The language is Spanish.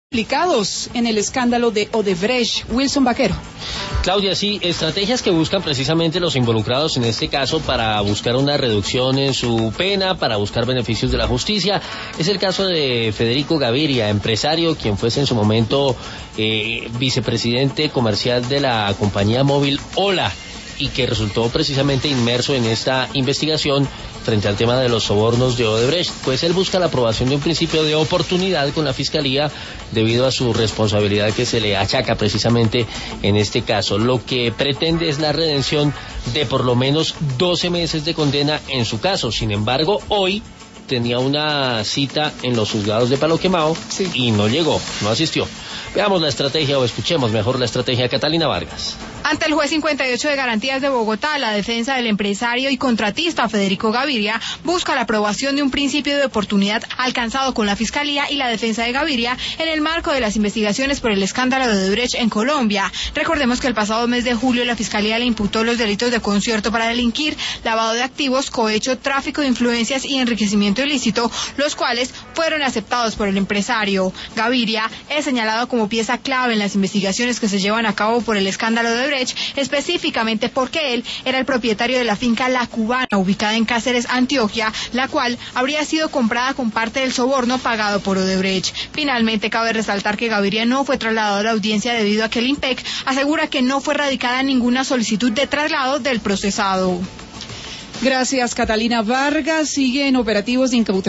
Implicados en el escándalo de Odebrecht. Wilson Vaquero. Claudia, sí, estrategias que buscan precisamente los involucrados en este caso para buscar una reducción en su pena, para buscar beneficios de la justicia. Es el caso de Federico Gaviria, empresario, quien fuese en su momento vicepresidente comercial de la compañía móvil Hola, y que resultó precisamente inmerso en esta investigación frente al tema de los sobornos de Odebrecht. Pues él busca la aprobación de un principio de oportunidad con la Fiscalía debido a su responsabilidad que se le achaca precisamente en este caso. Lo que pretende es la redención de por lo menos 12 meses de condena en su caso. Sin embargo, hoy tenía una cita en los juzgados de Palo Quemado y no llegó, no asistió. Veamos la estrategia o escuchemos mejor la estrategia de Catalina Vargas. Ante el juez 58 de Garantías de Bogotá, la defensa del empresario y contratista Federico Gaviria busca la aprobación de un principio de oportunidad alcanzado con la Fiscalía y la defensa de Gaviria en el marco de las investigaciones por el escándalo de Odebrecht en Colombia. Recordemos que el pasado mes de julio la Fiscalía le imputó los delitos de concierto para delinquir, lavado de activos, cohecho, tráfico de influencias y enriquecimiento ilícito, los cuales fueron aceptados por el empresario. Gaviria es señalado como pieza clave en las investigaciones que se llevan a cabo por el escándalo de Odebrecht, específicamente porque él era el propietario de la finca La Cubana, ubicada en Cáceres, Antioquia, la cual habría sido comprada con parte del soborno pagado por Odebrecht. Finalmente, cabe resaltar que Gaviria no fue trasladado a la audiencia debido a que el IMPEC asegura que no fue radicada ninguna solicitud de traslado del procesado. Gracias, Catalina Vargas. Siguen operativos de incautación